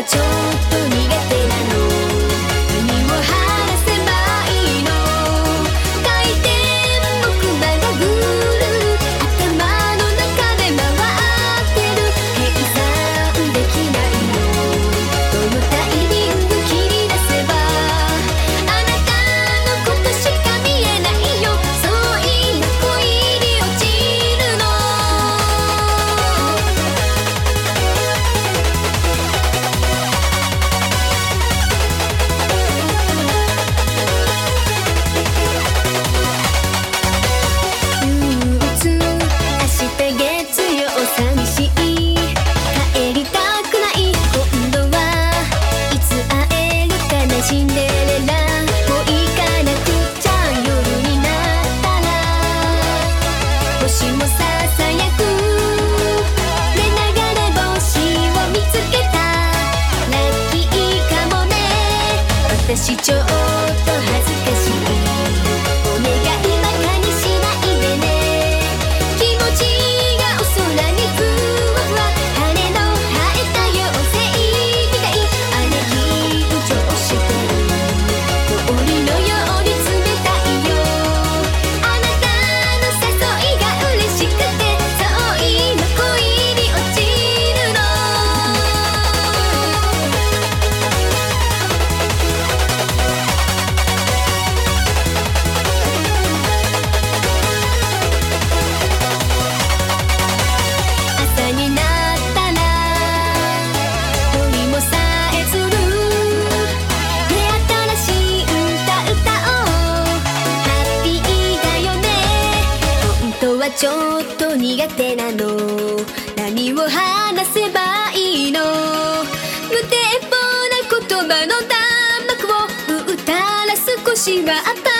ちょっと苦手なの。何を話せばいいの。回転木馬がぐる頭の中で回ってる。計算できないの。どのタイミング切り出せばあなたのことしか見えないよ。そう今恋に落ちるの。憂鬱明日月曜寂しい帰りたくない。今度はいつ会えるかなシンデレラ。もう行かなくちゃ夜になったら星もささやく。で流れ星を見つけたラッキーかもね。私ちょっと恥ずかしい。お願いバカにしないでね。気持ちがお空にふわふわ羽の生えた妖精みたい。あれ緊張してる。氷のように冷たいよ。あなたの誘いが嬉しくてそう今恋に落ちるの。朝になったら鳥もさえずる。ね新しい歌歌おう。ハッピーだよね。本当はちょっと苦手なの。何を話せばいいの。無抵抗な言葉の弾幕を打ったら少しは当た